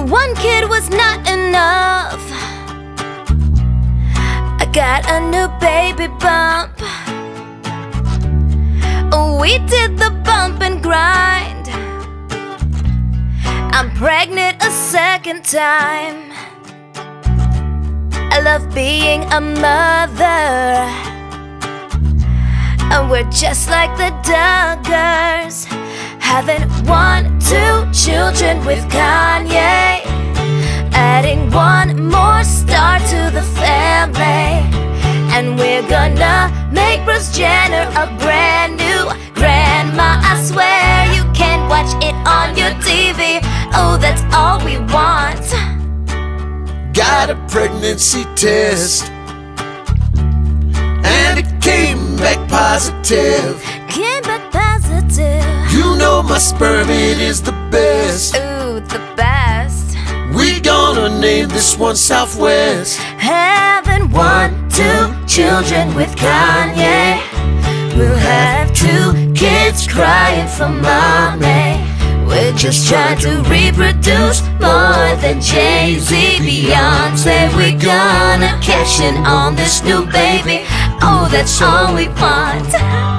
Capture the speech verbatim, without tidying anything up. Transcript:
one kid was not enough. I got a new baby bump. We did the bump and grind. I'm pregnant a second time. I love being a mother, and we're just like the Duggars, having one, two children with Kanye, adding one more star to the family. And we're gonna make Bruce Jenner a brand new grandma. I swear you can't watch it on your T V. Oh, that's all we want. Got a pregnancy test, and it came back positive. Came back positive. You know my sperm, it is the best. Ooh, the best. We gonna name this one Southwest. Having one, two children with Kanye. We'll have two kids crying for mommy. We're just trying to reproduce more than Jay-Z, Beyonce. We're gonna cash in on this new baby. Oh, that's all we want.